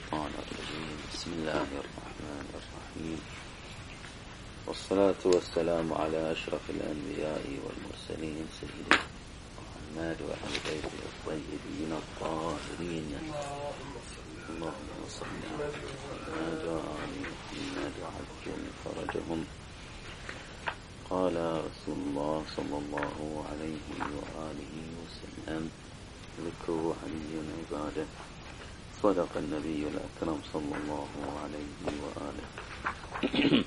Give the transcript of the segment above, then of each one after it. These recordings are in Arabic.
الشيطان الرجيم. بسم الله الرحمن الرحيم، والصلاة والسلام على أشرف الأنبياء والمرسلين سيدنا محمد وأهل بيته الطيبين الطاهرين. اللهم صل على محمد وآل محمد وعجل فرجهم. قال رسول الله صلى الله عليه وآله وسلم: ذكر علي عباده. صدق النبي الأكرم صلى الله عليه وآله.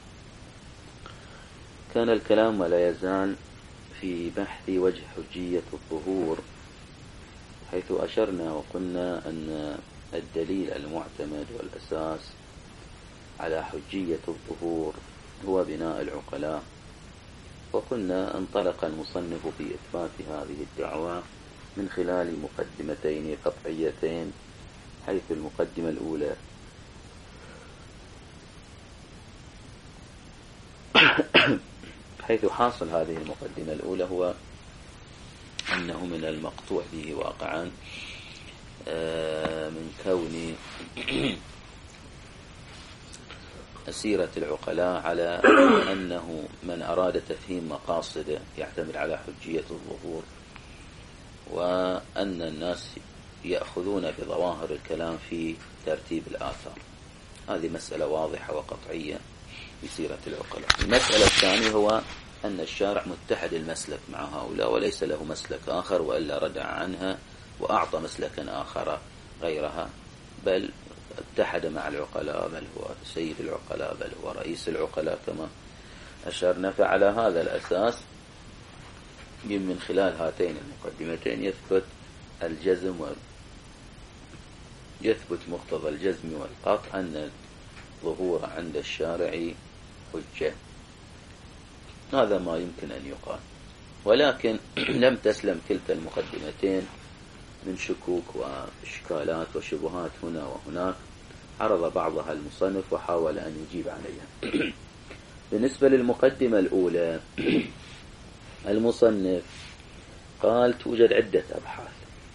كان الكلام ولا يزال في بحث وجه حجية الظهور، حيث أشرنا وقلنا أن الدليل المعتمد والأساس على حجية الظهور هو بناء العقلاء. وقلنا انطلق المصنف في إثبات هذه الدعوة من خلال مقدمتين قطعيتين، حيث المقدمة الأولى حيث حاصل هذه المقدمة الأولى هو أنه من المقطوع به واقعا من كون سيرة العقلاء على أنه من أراد تفهيم مقاصد يعتمد على حجية الظهور، وأن الناس يأخذون بظواهر الكلام في ترتيب الآثار. هذه مسألة واضحة وقطعية في سيرة العقلاء. المسألة الثانية هو أن الشارع متحد المسلك مع هؤلاء وليس له مسلك آخر، وإلا ردع عنها وأعطى مسلكا آخر غيرها، بل اتحد مع العقلاء، بل هو سيد العقلاء، بل هو رئيس العقلاء كما أشرنا. فعلى هذا الأساس من خلال هاتين المقدمتين يثبت مقتضى الجزم والقطع أن الظهور عند الشارع حجة. هذا ما يمكن أن يقال، ولكن لم تسلم كلتا المقدمتين من شكوك وإشكالات وشبهات هنا وهناك، عرض بعضها المصنف وحاول أن يجيب عليها. بالنسبة للمقدمة الأولى، المصنف قال توجد عدة أبحاث.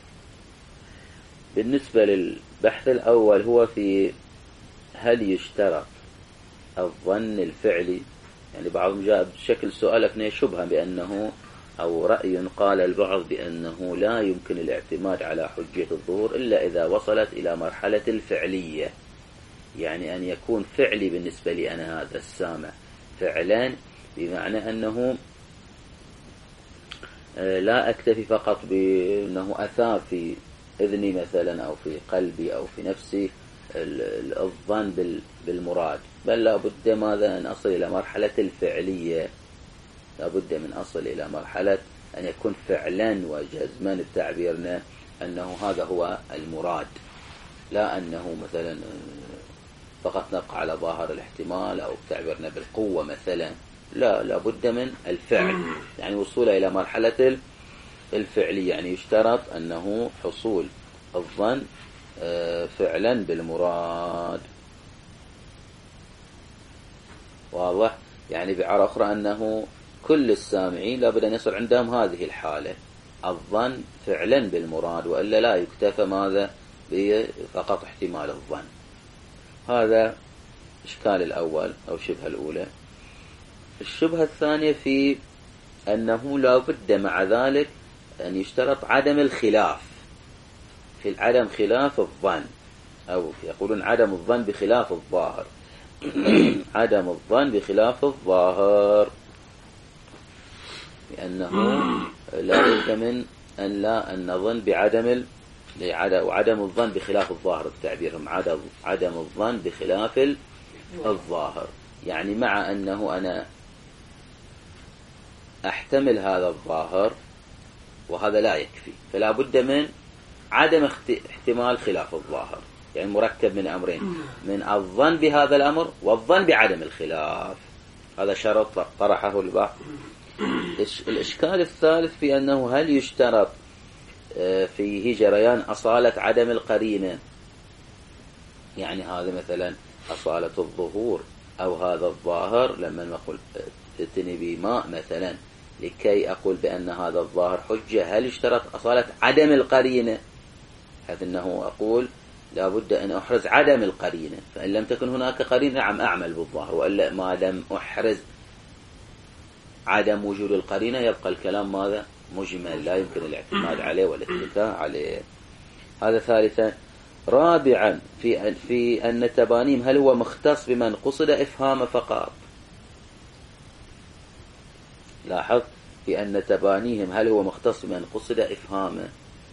بالنسبة للبحث الأول هو في هل يشترط الظن الفعلي، يعني بعضهم جاء بشكل سؤال أثناء شبهة بأنه أو رأي قال البعض بأنه لا يمكن الاعتماد على حجية الظهور إلا إذا وصلت إلى مرحلة الفعلية، يعني أن يكون فعلي بالنسبة لي أنا هذا السامع فعلا، بمعنى أنه لا أكتفي فقط بأنه أثار في إذني مثلا أو في قلبي أو في نفسي الظن بالمراد، بل لا بد ماذا أن أصل إلى مرحلة الفعلية، لا بد من أصل إلى مرحلة أن يكون فعلا وجزما بتعبيرنا أنه هذا هو المراد، لا أنه مثلا فقط نبقى على ظاهر الاحتمال أو بتعبيرنا بالقوة مثلا، لا بد من الفعل، يعني وصول إلى مرحلة الفعلية، يعني يشترط أنه حصول الظن فعلا بالمراد. واضح؟ يعني بعبارة أخرى أنه كل السامعين لابد أن يصل عندهم هذه الحالة، الظن فعلا بالمراد، وإلا لا يكتفى ماذا فقط احتمال الظن. هذا إشكال الأول أو شبهة الأولى. الشبهة الثانية في أنه لا بد مع ذلك أن يشترط عدم الخلاف، في عدم خلاف الظن، أو يقولون عدم الظن بخلاف الظاهر. عدم الظن بخلاف الظاهر، لأنه لا بد من أن نظن بعدم وعدم الظن بخلاف الظاهر بتعبيرهم، عدم الظن بخلاف الظاهر، يعني مع أنه أنا أحتمل هذا الظاهر وهذا لا يكفي، فلا بد من عدم احتمال خلاف الظاهر، يعني مركب من أمرين، من الظن بهذا الأمر والظن بعدم الخلاف. هذا شرط طرحه البحث. الإشكال الثالث في أنه هل يشترط فيه جريان أصالة عدم القرينة، يعني هذا مثلا أصالة الظهور أو هذا الظاهر، لما نقول ائتني بماء مثلا لكي أقول بأن هذا الظاهر حجة، هل يشترط أصالة عدم القرينة، حيث أنه أقول لا بد أن أحرز عدم القرينة، فإن لم تكن هناك قرينة نعم أعمل بالظاهر، وإلا ما لم أحرز عدم وجود القرينة يبقى الكلام ماذا؟ مجمل، لا يمكن الاعتماد عليه والاتكاء عليه. هذا ثالثا. رابعا في أن التبانيم هل هو مختص بمن قصد إفهام فقط؟ لاحظ، في أن تبانيهم هل هو مختص بمن قصد إفهامه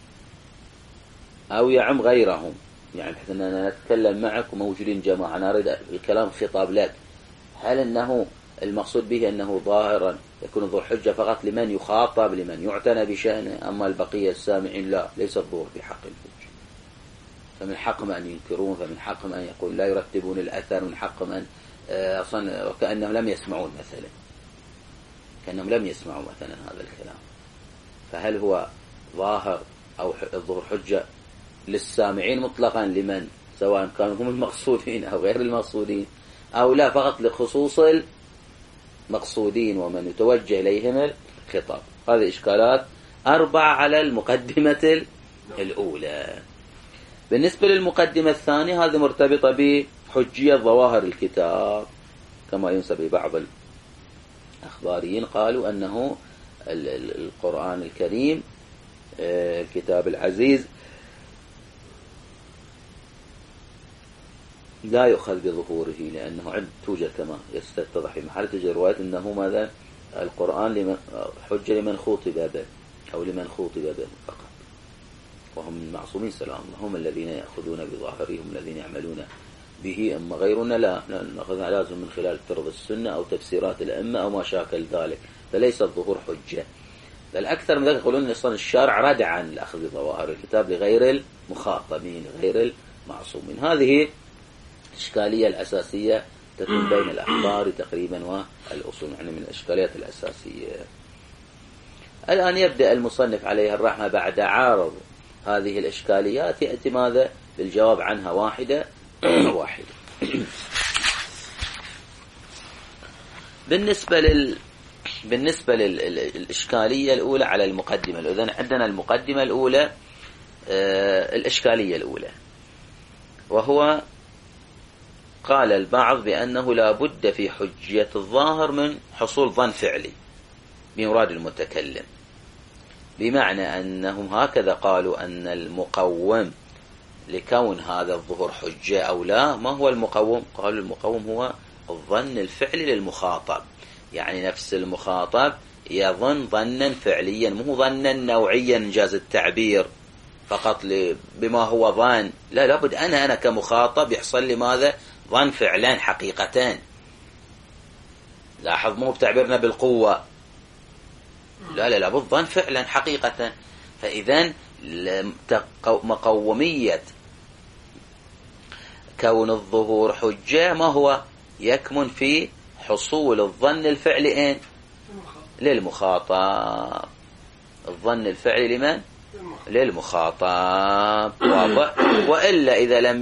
أو يعم غيرهم، يعني بحيث أننا نتكلم معك وموجودين جماعة، أنا أريد الكلام خطاب لك، هل أنه المقصود به أنه ظاهرا يكون ظهور حجة فقط لمن يخاطب لمن يعتنى بشأنه، أما البقية السامعين لا، ليس الظهور في حق الحجة، فمن حقهم أن ينكرون، فمن حقهم أن يقول لا يرتبون الأثر، من حقهم أن أصلا وكأنهم لم يسمعون مثلا، كأنهم لم يسمعوا مثلا هذا الكلام. فهل هو ظاهر أو الظهور حجة للسامعين مطلقا لمن سواء كانوا هم المقصودين أو غير المقصودين، أو لا فقط لخصوص المقصودين ومن يتوجه إليهم الخطاب؟ هذه إشكالات 4 على المقدمة الأولى. بالنسبة للمقدمة الثانية هذه مرتبطة بحجية ظواهر الكتاب، كما ينسب بعض الأخباريين قالوا أنه القرآن الكريم الكتاب العزيز لا يؤخذ بظهوره، لأنه توجد كما يستتضح في محل توجد رواية أنه ماذا القرآن حجة لمن خوطب به أو لمن خوطب به فقط، وهم المعصومين سلام هم الذين يأخذون بظاهرهم الذين يعملون به، أما غيرنا لا نأخذها لازم من خلال ترض السنة أو تفسيرات الأئمة أو ما شاكل ذلك، فليس الظهور حجة. بل أكثر من ذلك يقولون أن أصلا الشارع ردع عن الأخذ بظواهر الكتاب لغير المخاطبين غير المعصومين. هذه الإشكالية الأساسية تكون بين الأخبار تقريبا والأصول، يعني من الإشكاليات الأساسية. الآن يبدأ المصنف عليه الرحمة بعد عارض هذه الإشكاليات يأتي ماذا بالجواب عنها واحدة واحدة. بالنسبة للإشكالية الأولى على المقدمة، إذن عندنا المقدمة الأولى الإشكالية الأولى، وهو قال البعض بأنه لا بد في حجية الظاهر من حصول ظن فعلي بمراد المتكلم، بمعنى أنهم هكذا قالوا أن المقوم لكون هذا الظهور حجة أو لا، ما هو المقوم؟ قالوا المقوم هو الظن الفعلي للمخاطب، يعني نفس المخاطب يظن ظنا فعليا مو ظنا نوعيا إنجاز التعبير فقط بما هو ظن، لا لابد أنا كمخاطب يحصل لي ماذا ظن فعلان حقيقتان. لاحظ مو بتعبيرنا بالقوة، لا لابد ظن فعلا حقيقة. فإذن مقومية كون الظهور حجة ما هو يكمن في حصول الظن الفعلي للمخاطب، الظن الفعلي لمن؟ للمخاطب، واضح؟ وإلا إذا لم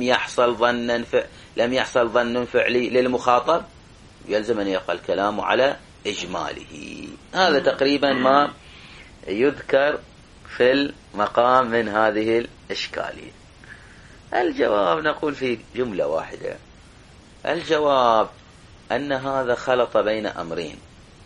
يحصل ظن فعلي للمخاطب يلزم أن يبقى الكلام على إجماله. هذا تقريبا ما يذكر في المقام من هذه الإشكالية. الجواب نقول في جملة واحدة، الجواب أن هذا خلط بين أمرين،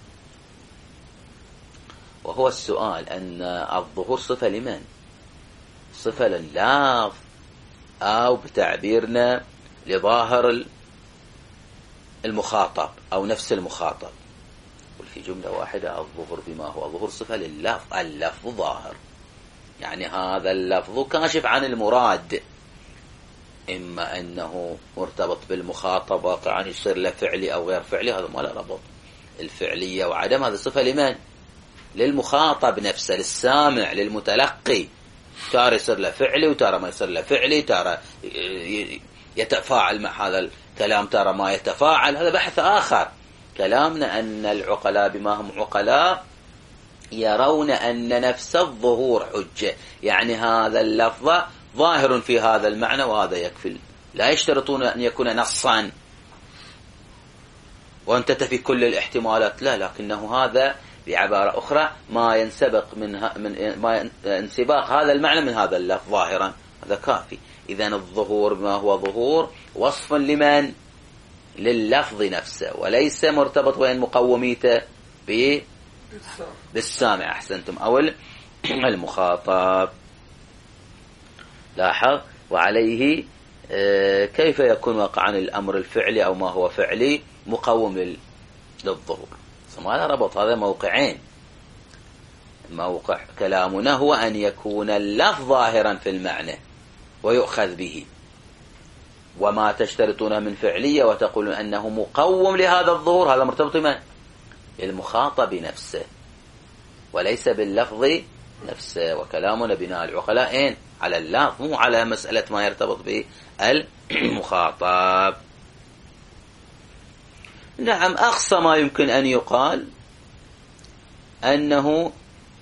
وهو السؤال أن الظهور صفة لمن؟ صفة لللفظ أو بتعبيرنا لظاهر المخاطب أو نفس المخاطب؟ في جملة واحدة الظهور بما هو الظهور صفة لللفظ، اللفظ ظاهر، يعني هذا اللفظ كاشف عن المراد، إما أنه مرتبط بالمخاطبة يعني يصير له فعلي أو غير فعلي، هذا ما له ربط. الفعلية وعدم هذا صفة لمن؟ للمخاطب نفسه، للسامع للمتلقي، تارى يصير له فعلي وتارى ما يصير له فعلي، تارى يتفاعل مع هذا الكلام تارى ما يتفاعل، هذا بحث آخر. كلامنا أن العقلاء بما هم عقلاء يرون أن نفس الظهور حجة، يعني هذا اللفظ ظاهر في هذا المعنى وهذا يكفي، لا يشترطون أن يكون نصا وأن تتفي كل الاحتمالات، لا، لكنه هذا بعبارة أخرى ما ينسبق من ما انسباق هذا المعنى من هذا اللفظ ظاهرا، هذا كافي. إذن الظهور بما هو ظهور وصف لمن؟ لللفظ نفسه، وليس مرتبط وين مقوميته بالسامع. أحسنتم. أو المخاطب. لاحظ. وعليه كيف يكون وقعا الأمر الفعلي أو ما هو فعلي مقوم للظهور؟ ما ربط هذا موقعين. موقع كلامنا هو أن يكون اللفظ ظاهرا في المعنى ويؤخذ به، وما تشترطونه من فعلية وتقولون أنه مقوم لهذا الظهور، هذا مرتبط من؟ المخاطب نفسه وليس باللفظ نفسه. وكلامنا بناء العقلاء على اللفظ، مو على مسألة ما يرتبط بالمخاطب. نعم، أقصى ما يمكن أن يقال أنه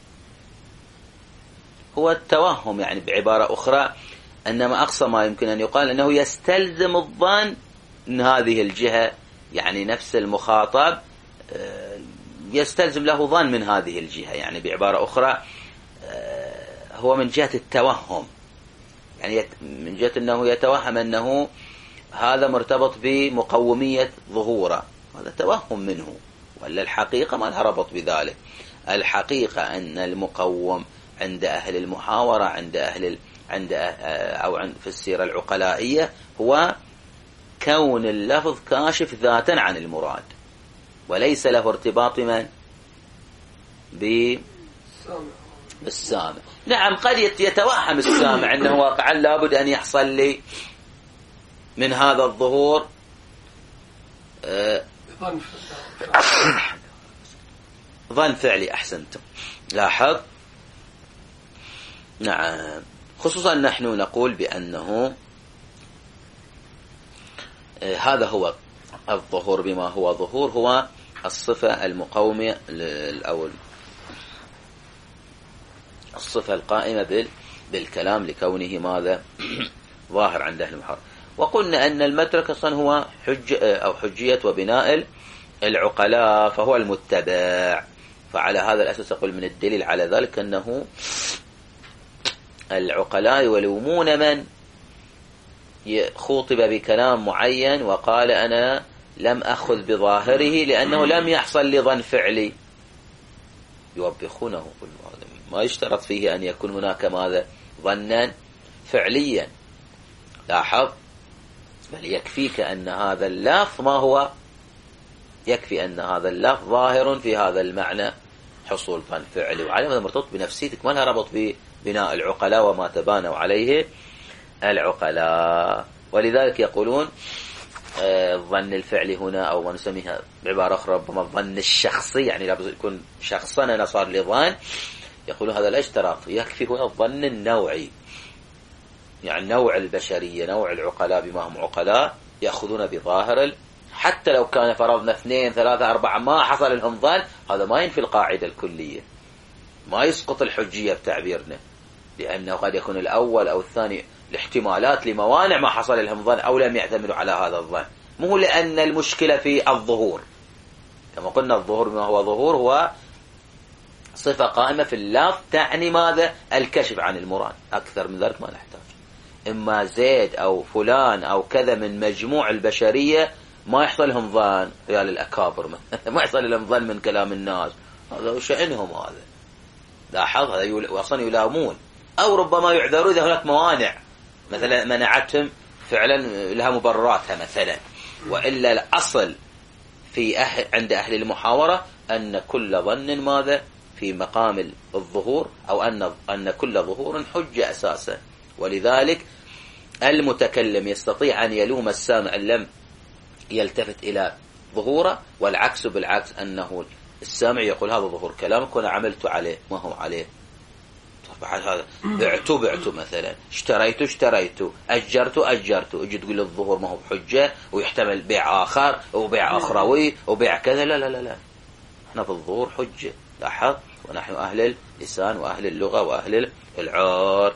هو التوهم، يعني بعبارة أخرى أنما أقصى ما يمكن أن يقال أنه يستلزم الظن أن هذه الجهة، يعني نفس المخاطب يستلزم له ظن من هذه الجهة، يعني بعبارة أخرى هو من جهة التوهم، يعني من جهة أنه يتوهم أنه هذا مرتبط بمقومية ظهوره، هذا توهم منه، ولا الحقيقة ما لها ربط بذلك. الحقيقة أن المقوم عند أهل المحاورة، أو في السيرة العقلائية، هو كون اللفظ كاشف ذاتا عن المراد، وليس له ارتباط من بالسامع. نعم، قد يتوهم السامع أنه واقعا لابد أن يحصل لي من هذا الظهور ظن فعلي. أحسنتم. لاحظ. نعم، خصوصا نحن نقول بأنه هذا هو الظهور بما هو ظهور، هو الصفة المقومة أو الصفة القائمة بالكلام لكونه ماذا؟ ظاهر عند أهل المحاورة. وقلنا أن المترك أصلا هو حجية وبناء العقلاء، فهو المتبع. فعلى هذا الأساس أقول من الدليل على ذلك أنه العقلاء يلومون من خوطب بكلام معين وقال أنا لم أخذ بظاهره لأنه لم يحصل لي ظن فعلي، يوبخونه، ما يشترط فيه أن يكون هناك ماذا؟ ظنا فعليا. لاحظ. بل يكفيك أن هذا اللفظ ما هو؟ يكفي أن هذا اللفظ ظاهر في هذا المعنى حصول ظن فعلي، وعلى هذا مرتبط بنفسيتك، ما لها ربط ببناء العقلاء وما تبانوا عليه العقلاء. ولذلك يقولون الظن الفعلي هنا، أو ما نسميها بعبارة أخرى ربما الظن الشخصي، يعني لابد يكون شخصنا صار لظن، يقولون هذا لا اشتراط، يكفي هنا الظن النوعي، يعني نوع البشرية، نوع العقلاء بما هم عقلاء يأخذون بظاهر، حتى لو كان فرضنا 2 3 4 ما حصل لهم ظن، هذا ما ينفي القاعدة الكلية، ما يسقط الحجية بتعبيرنا، لأنه قد يكون الأول أو الثاني الاحتمالات لموانع ما حصل لهم ظن أو لم يعتمدوا على هذا الظن، مو لأن المشكلة في الظهور. كما قلنا الظهور ما هو ظهور هو صفة قائمة في اللفظ تعني ماذا؟ الكشف عن المراد، أكثر من ذلك ما نحتاج. إما زيد أو فلان أو كذا من مجموع البشرية ما يحصل لهم ظن، رجال الأكابر ما يحصل لهم ظن من كلام الناس، هذا شأنهم هذا. لاحظ، هذا أصلا يلامون، أو ربما يعذروا إذا هناك موانع مثلا منعتهم فعلا لها مبرراتها مثلا، وإلا الأصل عند أهل المحاورة أن كل ظن ماذا؟ في مقام الظهور، أو أن كل ظهور حجة أساسا. ولذلك المتكلم يستطيع أن يلوم السامع لم يلتفت إلى ظهوره، والعكس بالعكس، أنه السامع يقول هذا ظهور كلامك وأنا عملت عليه ما هو عليه. بعد هذا بعت مثلا، اشتريت، أجرت، اجي تقول الظهور ما هو بحجة، ويحتمل بيع آخر وبيع أخروي وبيع كذا، لا، احنا في الظهور حجة. لاحظ، ونحن أهل اللسان وأهل اللغة وأهل العار.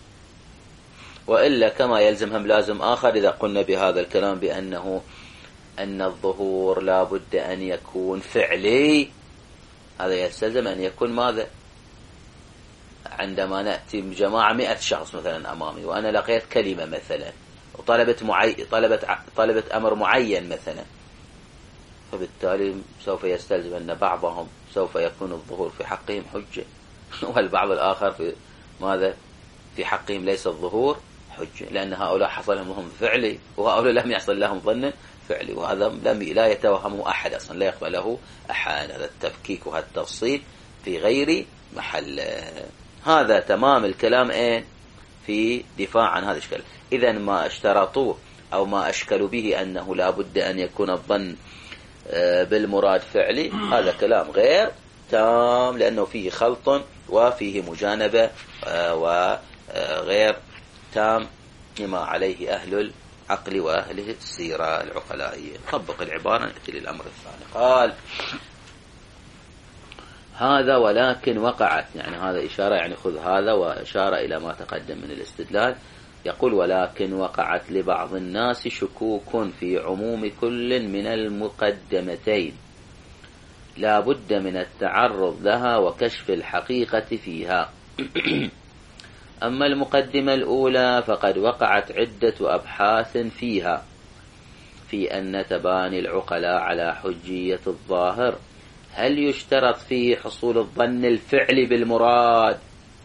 وإلا كما يلزم هم لازم آخر إذا قلنا بهذا الكلام بأنه أن الظهور لا بد أن يكون فعلي، هذا يستلزم أن يكون ماذا؟ عندما نأتي بجماعة 100 شخص مثلا أمامي، وأنا لقيت كلمة مثلا طلبت أمر معين مثلا، فبالتالي سوف يستلزم أن بعضهم سوف يكون الظهور في حقهم حجة، والبعض الآخر في ماذا؟ في حقهم ليس الظهور حجة، لأن هؤلاء حصل لهم فعلي وهؤلاء لم يحصل لهم ظن فعلي، وهذا لا يتوهمه أحد أصلا، لا يقبله أحد. هذا التفكيك وهذا التفصيل في غير محل. هذا تمام الكلام في دفاع عن هذا الإشكال. إذن ما اشترطوه أو ما أشكلوا به أنه لا بد أن يكون الظن بالمراد فعلي، هذا كلام غير تام، لأنه فيه خلط وفيه مجانبة وغير تام لما عليه أهل العقل وأهل السيرة العقلائية. طبق العبارة نأتي للأمر الثاني. قال هذا ولكن وقعت، يعني هذا إشارة، يعني خذ هذا وإشارة إلى ما تقدم من الاستدلال. يقول ولكن وقعت لبعض الناس شكوك في عموم كل من المقدمتين، لا بد من التعرض لها وكشف الحقيقة فيها. أما المقدمة الأولى فقد وقعت عدة أبحاث فيها، في أن تباني العقلاء على حجية الظاهر هل يشترط فيه حصول الظن الفعلي بالمراد،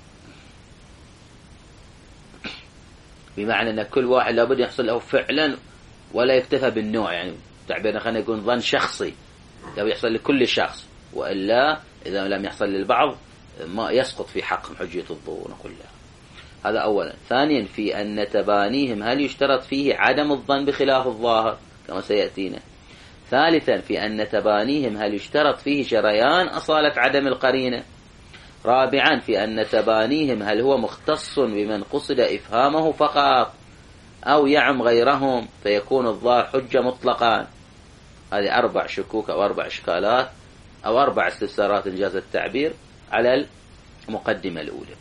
بمعنى أن كل واحد لابد يحصل له فعلا ولا يكتفى بالنوع، يعني تعبيرنا خلينا يكون ظن شخصي لو يحصل لكل شخص، وإلا إذا لم يحصل للبعض ما يسقط في حقهم حجية الظهور كلها. هذا أولا. ثانيا في أن تبانيهم هل يشترط فيه عدم الظن بخلاف الظاهر كما سيأتينا. ثالثا في أن تبانيهم هل يشترط فيه جريان أصالة عدم القرينة. رابعا في أن تبانيهم هل هو مختص بمن قصد إفهامه فقط أو يعم غيرهم فيكون الظاهر حجة مطلقا. هذه 4 شكوك أو 4 إشكالات أو 4 استفسارات إنجاز التعبير على المقدمة الأولى.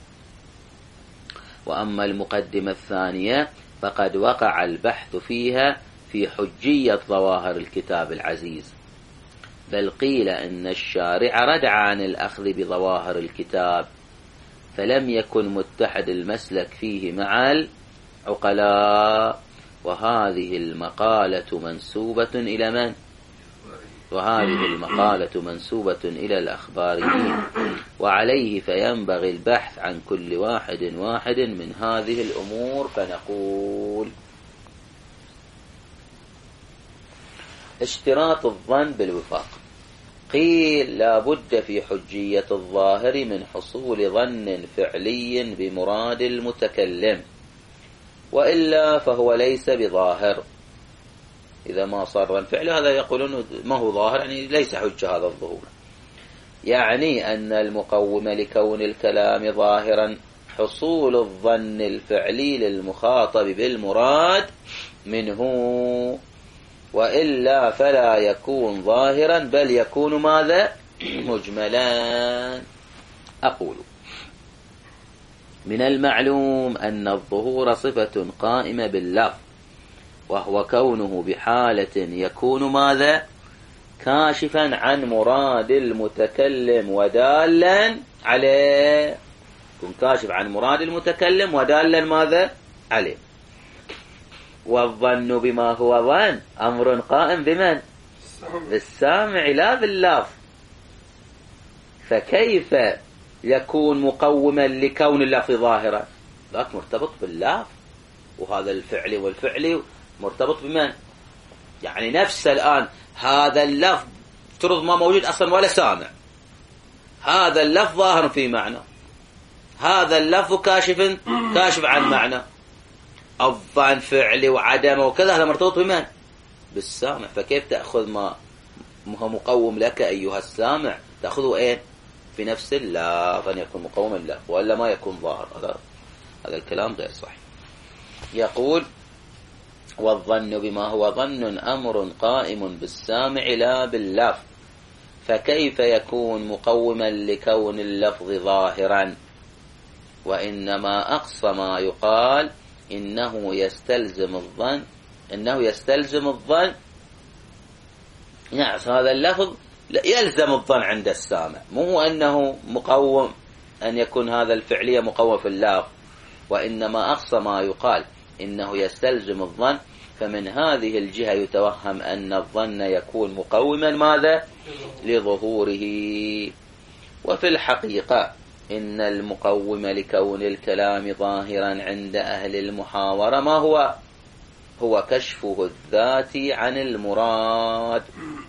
وأما المقدمة الثانية فقد وقع البحث فيها في حجية ظواهر الكتاب العزيز، بل قيل إن الشارع ردع عن الأخذ بظواهر الكتاب، فلم يكن متحد المسلك فيه مع العقلاء. وهذه المقالة منسوبة إلى من؟ وهذه المقالة منسوبة إلى الأخباريين، وعليه فينبغي البحث عن كل واحد من هذه الأمور. فنقول اشتراط الظن بالوفاق. قيل لا بد في حجية الظاهر من حصول ظن فعلي بمراد المتكلم، وإلا فهو ليس بظاهر. إذا ما صار ظن فعلي هذا يقولون ما هو ظاهر، يعني ليس حجة هذا الظهور. يعني أن المقوم لكون الكلام ظاهرا حصول الظن الفعلي للمخاطب بالمراد منه، وإلا فلا يكون ظاهرا بل يكون ماذا؟ مجملا. أقول من المعلوم أن الظهور صفة قائمة باللفظ، وهو كونه بحالة يكون ماذا؟ كاشفا عن مراد المتكلم ودالا عليه. يكون كاشف عن مراد المتكلم ودالا ماذا؟ عليه. والظن بما هو ظن أمر قائم بمن؟ بالسامع لا باللفظ. فكيف يكون مقوما لكون اللفظ ظاهرا؟ ذاك مرتبط باللفظ، وهذا الفعل والفعل مرتبط بمن؟ يعني نفس الآن هذا اللفظ افترض ما موجود أصلا ولا سامع، هذا اللفظ ظاهر في معنى، هذا اللفظ كاشف عن معنى. الظن فعل وعدم وكذا، هذا مرتبط بمن؟ بالسامع. فكيف تأخذ ما هو مقوم لك أيها السامع تأخذه في نفس اللفظ أن يكون مقوما له، وإلا ما يكون ظاهر. هذا الكلام غير صحيح. يقول والظن بما هو ظن أمر قائم بالسامع لا باللفظ، فكيف يكون مقوما لكون اللفظ ظاهرا؟ وإنما أقصى ما يقال إنه يستلزم الظن نعم هذا اللفظ يلزم الظن عند السامع، مو أنه مقوم أن يكون هذا الفعلية مقوم في اللفظ، وإنما أقصى ما يقال إنه يستلزم الظن، فمن هذه الجهة يتوهم أن الظن يكون مقوما ماذا؟ لظهوره. وفي الحقيقة إن المقوم لكون الكلام ظاهرا عند أهل المحاورة ما هو؟ هو كشفه الذاتي عن المراد.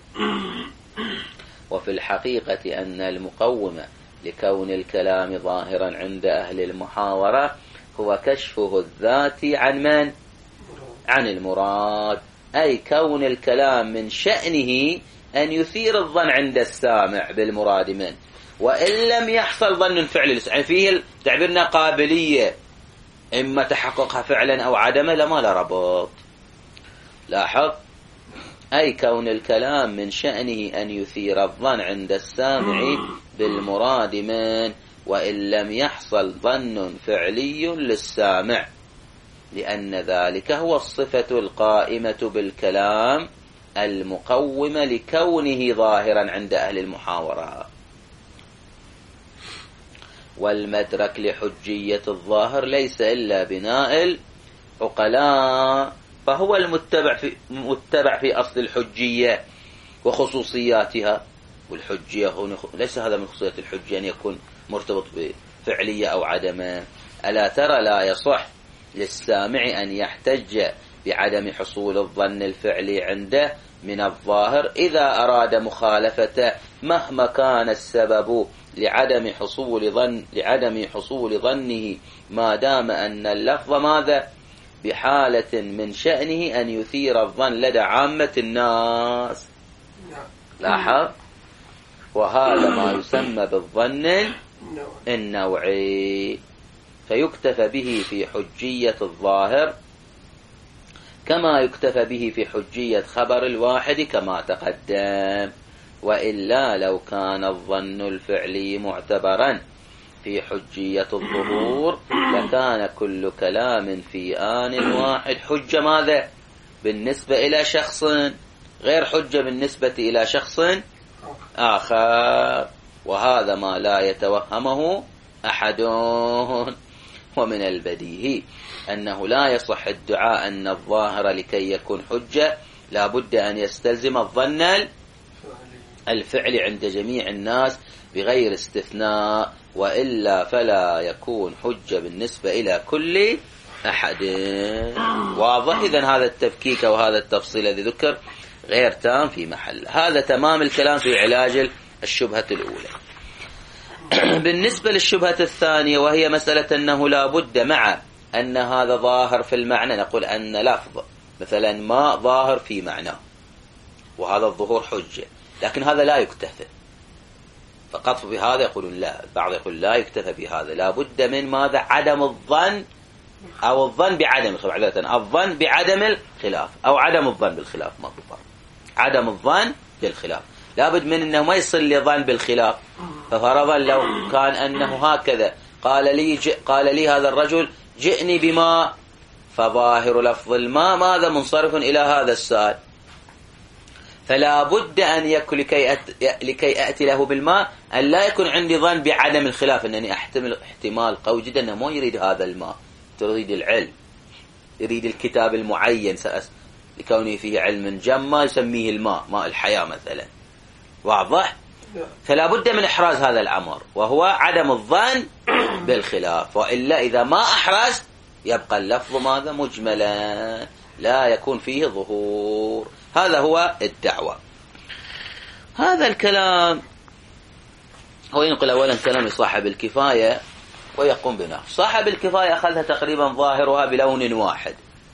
وفي الحقيقة أن المقوم لكون الكلام ظاهرا عند أهل المحاورة هو كشفه الذاتي عن من؟ عن المراد، أي كون الكلام من شأنه أن يثير الظن عند السامع بالمراد منه، وإن لم يحصل ظن فعل، يعني فيه تعبيرنا قابلية إما تحققها فعلا أو عدمه، لما لا ربط. لاحظ، أي كون الكلام من شأنه أن يثير الظن عند السامع بالمراد منه، وإن لم يحصل ظن فعلي للسامع، لأن ذلك هو الصفة القائمة بالكلام المقومة لكونه ظاهرا عند أهل المحاورة. والمدرك لحجية الظاهر ليس إلا بناء العقلاء، فهو المتبع في أصل الحجية وخصوصياتها. والحجية ليس هذا من خصوصيات الحجية أن يكون مرتبط بفعلية أو عدمه. ألا ترى لا يصح للسامع أن يحتج بعدم حصول الظن الفعلي عنده من الظاهر إذا أراد مخالفته مهما كان السبب لعدم حصول ظنه، ما دام أن اللفظ ماذا؟ بحالة من شأنه أن يثير الظن لدى عامة الناس. لاحظ، وهذا ما يسمى بالظن النوعي، فيكتفى به في حجية الظاهر كما يكتفى به في حجية خبر الواحد كما تقدم. وإلا لو كان الظن الفعلي معتبرا في حجية الظهور لكان كل كلام في آن واحد حجة ماذا؟ بالنسبة إلى شخص، غير حجة بالنسبة إلى شخص آخر، وهذا ما لا يتوهمه أحد. ومن البديهي أنه لا يصح الدعاء أن الظاهر لكي يكون حجة لا بد أن يستلزم الظن الفعل عند جميع الناس بغير استثناء، وإلا فلا يكون حجة بالنسبة إلى كل أحد. واضح؟ إذن هذا التفكيك وهذا التفصيل الذي ذكر غير تام في محل. هذا تمام الكلام في علاج الشبهة الأولى. بالنسبة للشبهة الثانية وهي مسألة أنه لا بد مع أن هذا ظاهر في المعنى، نقول أن لفظ مثلا ما ظاهر في معناه وهذا الظهور حجة، لكن هذا لا يكتفى فقط بهذا. يقولون لا، بعض يقول لا يكتفى بهذا، لا بد من ماذا؟ عدم الظن أو الظن بعدم الخلاف، الظن بعدم الخلاف أو عدم الظن بالخلاف، ما في فرق. عدم الظن بالخلاف لابد من أنه ما يصل لي ظن بالخلاف. ففرضا لو كان أنه هكذا قال لي هذا الرجل جئني بماء، فظاهر لفظ الماء ماذا؟ منصرف إلى هذا السائل، فلا بد أن يكون لكي أأتي له بالماء أن لا يكون عندي ظن بعدم الخلاف، أنني أحتمل احتمال قوي جدا أنه ما يريد هذا الماء، يريد العلم، يريد الكتاب المعين لكونه فيه علم جمّا يسميه الماء، ماء الحياة مثلا. واضح؟ فلا بد من إحراز هذا الأمر وهو عدم الظن بالخلاف، وإلا إذا ما أحرزت يبقى اللفظ ماذا؟ مجملا لا يكون فيه ظهور. هذا هو الدعوة. هذا الكلام هو ينقل أولا كلام صاحب الكفاية ويقوم بناء. صاحب الكفاية أخذها تقريبا ظاهرها بلون واحد.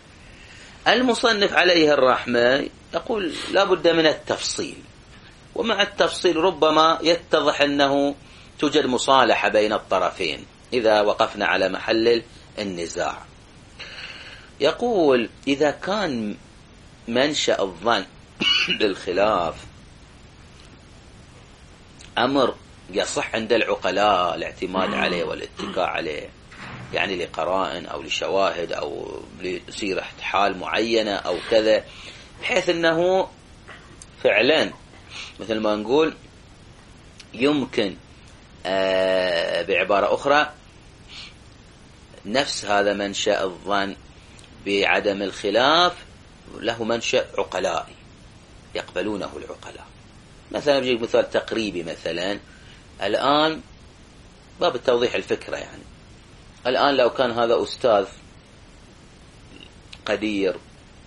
المصنف عليه الرحمة يقول لا بد من التفصيل، ومع التفصيل ربما يتضح أنه توجد مصالحة بين الطرفين إذا وقفنا على محل النزاع. يقول إذا كان منشأ الظن بالخلاف أمر يصح عند العقلاء الاعتماد عليه والاتكاء عليه، يعني لقرائن أو لشواهد أو لسيرة حال معينة أو كذا، بحيث أنه فعلا مثل ما نقول يمكن بعبارة أخرى نفس هذا منشأ الظن بعدم الخلاف له منشأ عقلائي يقبلونه العقلاء. مثلا بيجيك مثال تقريبي، مثلا الآن باب توضيح الفكرة، يعني الآن لو كان هذا أستاذ قدير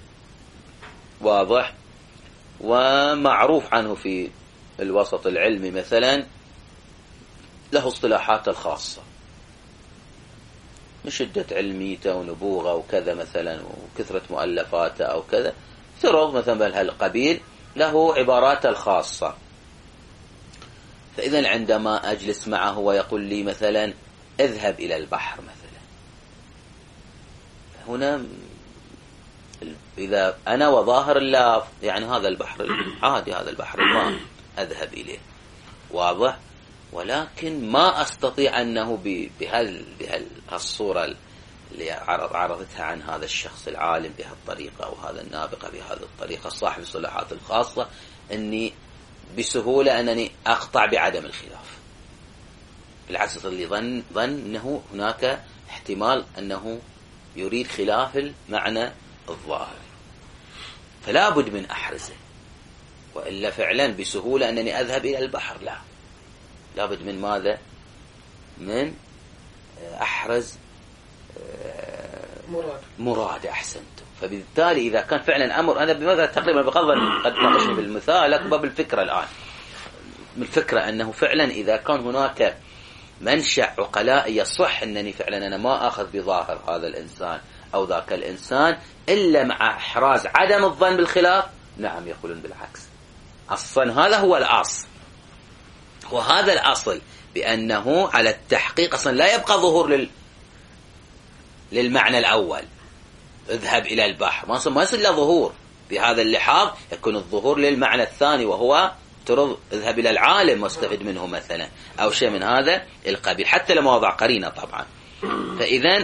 واضح ومعروف عنه في الوسط العلمي، مثلا له اصطلاحاته الخاصة من شدة علميته ونبوغه وكذا مثلا وكثرة مؤلفاته أو كذا، افترض مثلا بهالقبيل له عباراته الخاصة. فإذا عندما أجلس معه ويقول لي مثلا اذهب إلى البحر مثلا، هنا إذا أنا وظاهر اللفظ يعني هذا البحر العادي، هذا البحر الماء أذهب إليه، واضح، ولكن ما أستطيع أنه بهالصورة اللي عرضتها عن هذا الشخص العالم بهالطريقة أو هذا النابغة بهذه الطريقة صاحب الصلاحات الخاصة أني بسهولة أنني أقطع بعدم الخلاف. بالعكس اللي ظن أنه هناك احتمال أنه يريد خلاف المعنى الظاهر، فلا بد من أحرزه، وإلا فعلا بسهولة أنني أذهب إلى البحر، لا بد من ماذا؟ من أحرز مراد. أحسنت. فبالتالي إذا كان فعلا أمر، أنا بماذا تقريبا بغض قد ناقشنا بالمثال لكن بالفكرة الآن، من الفكرة أنه فعلا إذا كان هناك منشأ عقلاء يصح أنني فعلا أنا ما أخذ بظاهر هذا الإنسان أو ذاك الإنسان إلا مع إحراز عدم الظن بالخلاف، نعم يقولون بالعكس. أصلا هذا هو الأصل، وهذا الأصل بأنه على التحقيق أصلا لا يبقى ظهور للمعنى الأول اذهب إلى البحر، ما يصير له ظهور بهذا اللحاظ، يكون الظهور للمعنى الثاني وهو ترض اذهب إلى العالم واستفد منه مثلا أو شيء من هذا القبيل، حتى لما وضع قرينة طبعا. فإذا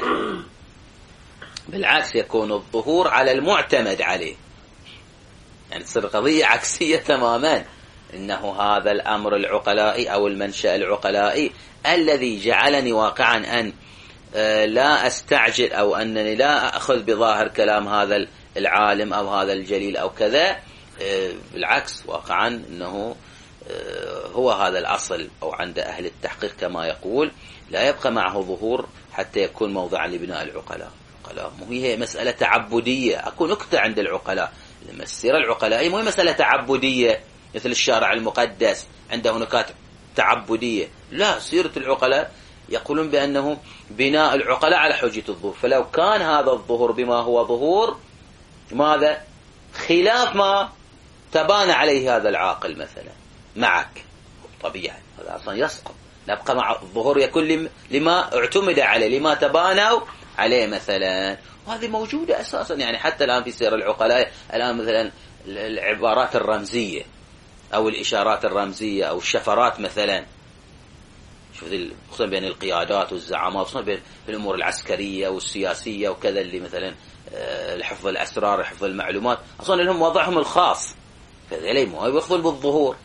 بالعكس يكون الظهور على المعتمد عليه، يعني تصير قضية عكسية تماما، إنه هذا الأمر العقلائي أو المنشأ العقلائي الذي جعلني واقعا أن لا أستعجل أو أنني لا أخذ بظاهر كلام هذا العالم أو هذا الجليل أو كذا، بالعكس واقعا أنه هو هذا الأصل، أو عند أهل التحقيق كما يقول لا يبقى معه ظهور حتى يكون موضعا لبناء العقلاء. مو هي مسألة تعبدية، أكو نكتة عند العقلاء، لما السيرة العقلائية مو هي مسألة تعبدية مثل الشارع المقدس عنده نكات تعبدية، لا، سيرة العقلاء يقولون بأنه بناء العقلاء على حجة الظهور. فلو كان هذا الظهور بما هو ظهور ماذا؟ خلاف ما تبان عليه هذا العاقل مثلا معك، طبيعي هذا أصلا يسقط، نبقى مع الظهور يكون لما اعتمد عليه، لما تبانوا عليه مثلا، وهذه موجودة أساسا. يعني حتى الآن في سير العقلاء الآن مثلا العبارات الرمزية أو الإشارات الرمزية أو الشفرات مثلا، شوف خصوصا بين القيادات والزعامات، خصوصا بين الأمور العسكرية والسياسية وكذا، اللي مثلا لحفظ الأسرار حفظ المعلومات، أصلا لهم وضعهم الخاص، فذلك ما يأخذون بالظهور.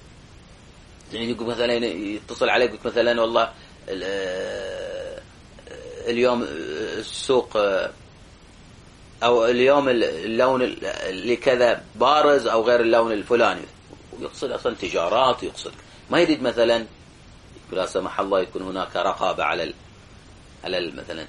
يعني يقول مثلا يتصل عليك يقول مثلا والله اليوم السوق أو اليوم اللون اللي كذا بارز أو غير اللون الفلاني، ويقصد أصلا تجارات، ويقصد ما يريد مثلا لا سمح الله يكون هناك رقابة على مثلا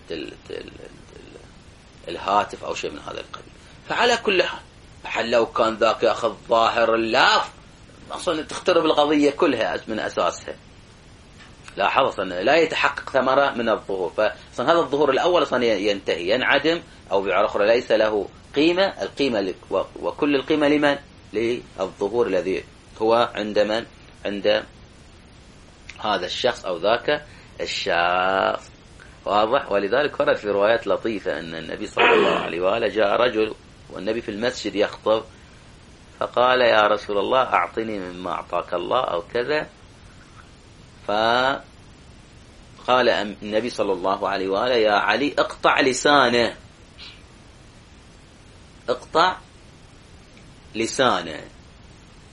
الهاتف أو شيء من هذا القبيل. فعلى كل حال لو كان ذاك يأخذ ظاهر اللاف أصلا تخترب القضية كلها من أساسها. لاحظ أصلا لا يتحقق ثمرة من الظهور، فأصلا هذا الظهور الأول أصلا ينتهي ينعدم، أو بعبارة أخرى ليس له قيمة. القيمة وكل القيمة لمن؟ للظهور الذي هو عند من؟ عند هذا الشخص أو ذاك الشخص، واضح. ولذلك ورد في روايات لطيفة أن النبي صلى الله عليه وآله جاء رجل والنبي في المسجد يخطب، فقال يا رسول الله أعطني مما أعطاك الله أو كذا، فقال النبي صلى الله عليه وآله يا علي اقطع لسانه، اقطع لسانه.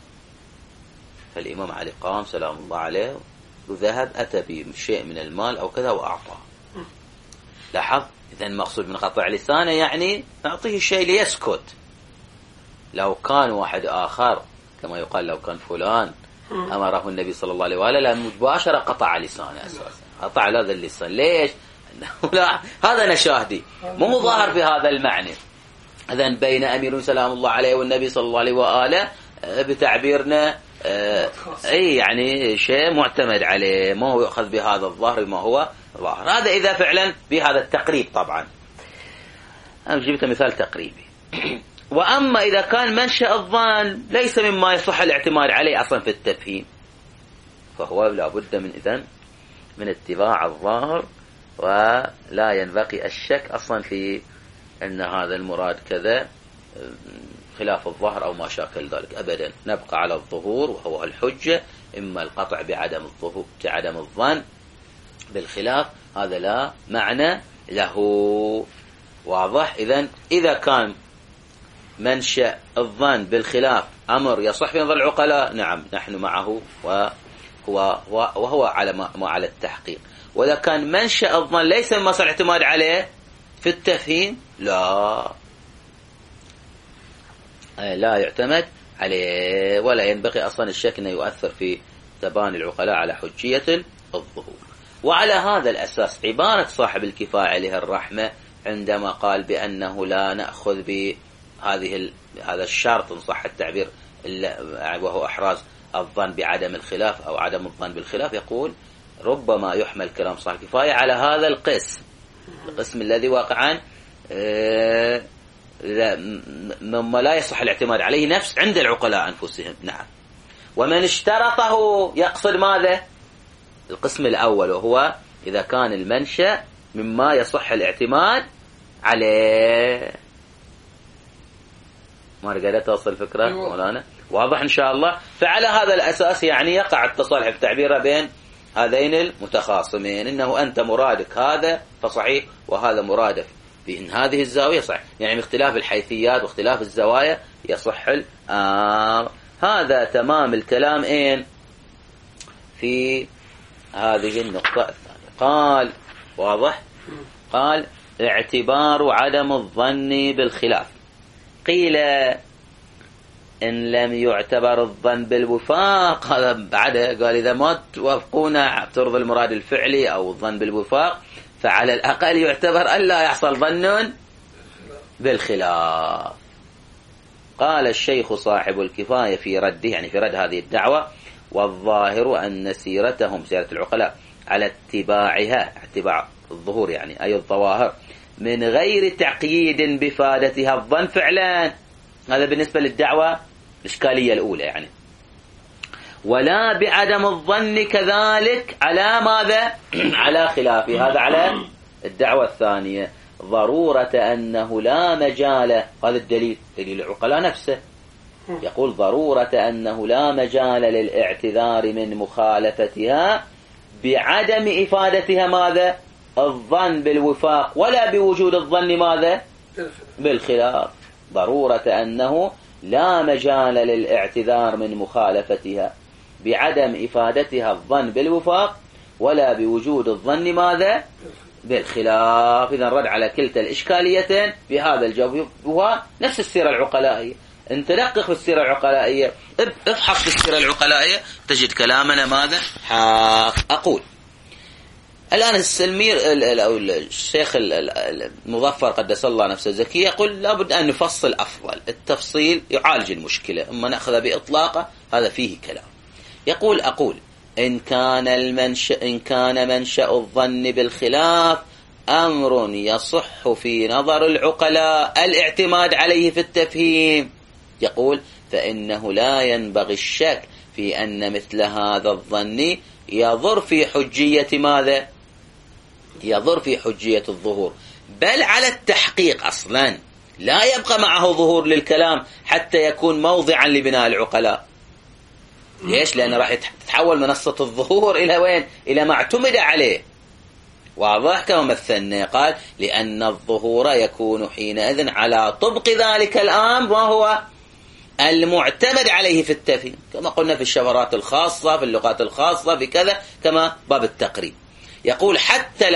فالإمام علي قام سلام الله عليه وذهب أتى بشيء من المال أو كذا وأعطاه. لاحظ، إذا المقصود من قطع لسانه يعني أعطيه الشيء ليسكت. لو كان واحد آخر كما يقال، لو كان فلان أمره النبي صلى الله عليه وآله مباشرة قطع لسانه أساسا، قطع هذا اللسان. ليش؟ لا، هذا أنا شاهدي مو ظاهر في هذا المعنى. إذن بين أمير سلام الله عليه والنبي صلى الله عليه وآله بتعبيرنا أي يعني شيء معتمد عليه، ما هو يأخذ بهذا الظاهر ما هو ظاهر. هذا إذا فعلا بهذا التقريب. طبعا أنا جبت مثال تقريبي. وأما إذا كان منشأ الظن ليس مما يصح الاعتماد عليه أصلا في التفهيم، فهو لابد من إذن من اتباع الظاهر، ولا ينبغي الشك أصلا في أن هذا المراد كذا خلاف الظاهر أو ما شاكل ذلك أبدا. نبقى على الظهور وهو الحجة، إما القطع بعدم الظهور بعدم الظن بالخلاف، هذا لا معنى له. واضح؟ إذا كان منشأ الظن بالخلاف أمر يصح في نظر العقلاء، نعم نحن معه وهو على التحقيق. وإذا كان منشأ الظن ليس مما صار اعتماد عليه في التفهيم، لا يعتمد عليه، ولا ينبغي أصلا الشك أنه يؤثر في تباني العقلاء على حجية الظهور. وعلى هذا الأساس عبارة صاحب الكفاية عليه الرحمة عندما قال بأنه لا نأخذ هذا الشرط إن صح التعبير، وهو إحراز الظن بعدم الخلاف أو عدم الظن بالخلاف، يقول ربما يحمل كلام صاحب الكفاية على هذا القسم الذي واقعا مما لا يصح الاعتماد عليه نفس عند العقلاء أنفسهم. نعم. ومن اشترطه يقصد ماذا؟ القسم الأول، وهو إذا كان المنشأ مما يصح الاعتماد عليه. ما رجعت توصل الفكرة مولانا؟ واضح إن شاء الله. فعلى هذا الأساس يعني يقع التصالح في تعبيره بين هذين المتخاصمين، إنه أنت مرادك هذا فصحيح، وهذا مرادك بإن هذه الزاوية صحيح، يعني من اختلاف الحيثيات واختلاف الزوايا يصح هذا تمام الكلام في هذه النقطة الثانية. قال واضح، قال اعتبار عدم الظن بالخلاف. قيل إن لم يعتبر الظن بالوفاق، هذا بعده قال إذا ما توافقونا افترض المراد الفعلي أو الظن بالوفاق، فعلى الأقل يعتبر ألا يحصل ظن بالخلاف. قال الشيخ صاحب الكفاية في رده، يعني في رد هذه الدعوة، والظاهر أن سيرتهم سيرة العقلاء على اتباع الظهور يعني أي الظواهر من غير تعقيد بفادتها الظن فعلا. هذا بالنسبة للدعوة الإشكالية الأولى يعني. ولا بعدم الظن كذلك على ماذا؟ على خلافه. هذا على الدعوة الثانية، ضرورة أنه لا مجال. هذا الدليل دليل العقلاء نفسه، يقول ضرورة أنه لا مجال للاعتذار من مخالفتها بعدم إفادتها ماذا؟ الظن بالوفاق، ولا بوجود الظن ماذا؟ بالخلاف. ضرورة أنه لا مجال للاعتذار من مخالفتها بعدم إفادتها الظن بالوفاق، ولا بوجود الظن ماذا؟ بالخلاف. إذا رد على كلتا الإشكاليتين بهذا الجواب، هو نفس السيرة العقلائية. انت دقق في السيرة العقلائية، ابحث في السيرة العقلائية تجد كلامنا ماذا؟ أقول الآن الشيخ المظفر قدس الله نفسه زكي يقول لابد أن نفصل أفضل، التفصيل يعالج المشكلة، أما نأخذ بإطلاقه هذا فيه كلام. يقول أقول إن كان منشأ الظن بالخلاف أمر يصح في نظر العقلاء الاعتماد عليه في التفهيم، يقول فإنه لا ينبغي الشك في أن مثل هذا الظن يضر في حجية ماذا؟ يضر في حجية الظهور، بل على التحقيق أصلا لا يبقى معه ظهور للكلام حتى يكون موضعا لبناء العقلاء. ليش؟ لأنه راح تتحول منصة الظهور إلى وين؟ إلى ما اعتمد عليه. واضح كما مثلنا، قال لأن الظهور يكون حينئذ على طبق ذلك الأمر، وهو المعتمد عليه في التفهيم، كما قلنا في الشفرات الخاصة، في اللغات الخاصة، بكذا، كما باب التقريب. يقول حتى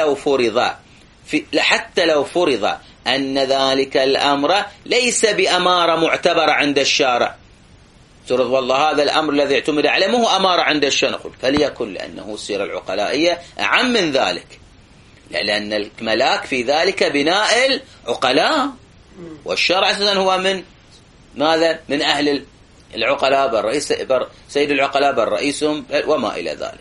لو فرض أن ذلك الأمر ليس بأمارة معتبرة عند الشارع، فرض والله هذا الأمر الذي اعتمد عليه ما هو أمارة عند الشارع، فليكن، لأنه السيرة العقلائية أعم من ذلك، لأن الملاك في ذلك بناء العقلاء، والشرع أساسا هو من ماذا؟ من أهل العقلاء، بل سيد العقلاء، بل رئيسهم، وما إلى ذلك.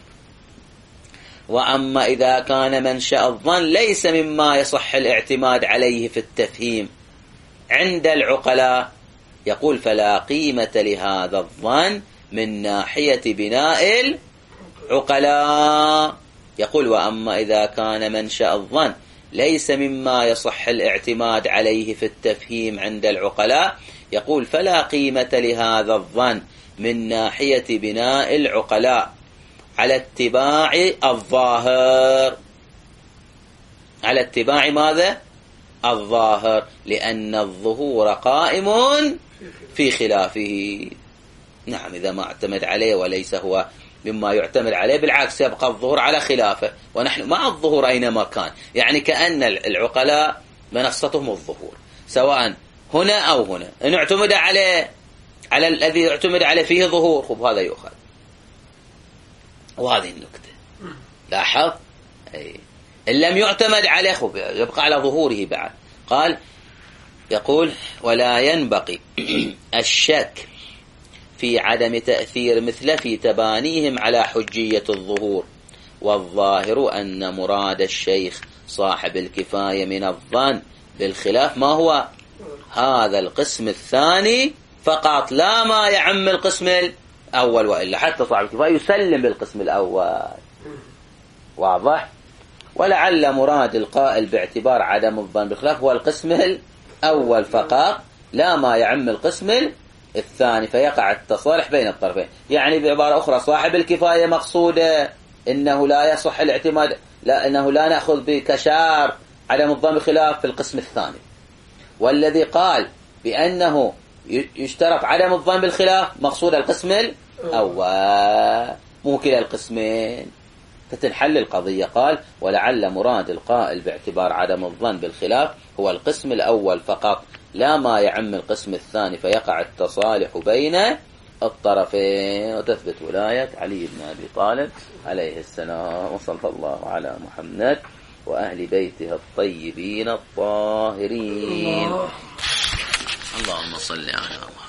وأما إذا كان منشأ الظن ليس مما يصح الاعتماد عليه في التفهيم عند العقلاء، يقول فلا قيمة لهذا الظن من ناحية بناء العقلاء. يقول وأما إذا كان منشأ الظن ليس مما يصح الاعتماد عليه في التفهيم عند العقلاء، يقول فلا قيمة لهذا الظن من ناحية بناء العقلاء على اتباع الظاهر. على اتباع ماذا؟ الظاهر، لأن الظهور قائم في خلافه. نعم، إذا ما اعتمد عليه وليس هو مما يعتمد عليه، بالعكس يبقى الظهور على خلافه، ونحن مع الظهور أينما كان. يعني كأن العقلاء منصتهم الظهور، سواء هنا أو هنا، إن اعتمد على الذي اعتمد عليه فيه ظهور، خب هذا يؤخذ. وهذه النكتة لاحظ، إن لم يعتمد عليه خب يبقى على ظهوره بعد. قال يقول ولا ينبغي الشك في عدم تأثير مثل في تبانيهم على حجية الظهور، والظاهر أن مراد الشيخ صاحب الكفاية من الظن بالخلاف ما هو هذا القسم الثاني فقط، لا ما يعم القسم الأول، وإلا حتى صاحب الكفاية يسلم بالقسم الأول. واضح؟ ولعل مراد القائل باعتبار عدم الظن بالخلاف هو القسم الأول فقط، لا ما يعم القسم الثاني، فيقع التصالح بين الطرفين. يعني بعبارة أخرى صاحب الكفاية مقصودة إنه لا يصح الاعتماد، لا إنه لا نأخذ بكشار عدم الظن بالخلاف في القسم الثاني، والذي قال بأنه يشترط عدم الظن بالخلاف مقصود القسم الأول، مو كلا القسمين، فتنحل القضية. قال ولعل مراد القائل باعتبار عدم الظن بالخلاف هو القسم الأول فقط، لا ما يعم القسم الثاني، فيقع التصالح بين الطرفين، وتثبت ولاية علي بن أبي طالب عليه السلام. وصلى الله على محمد وأهل بيته الطيبين الطاهرين. اللهم صل على محمد.